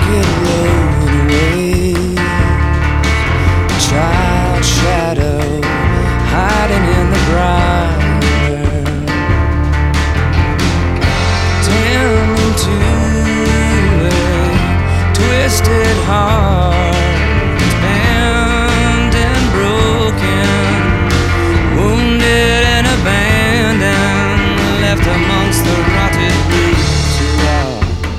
hit road waves, child shadow hiding in the briar, tending to a twisted heart.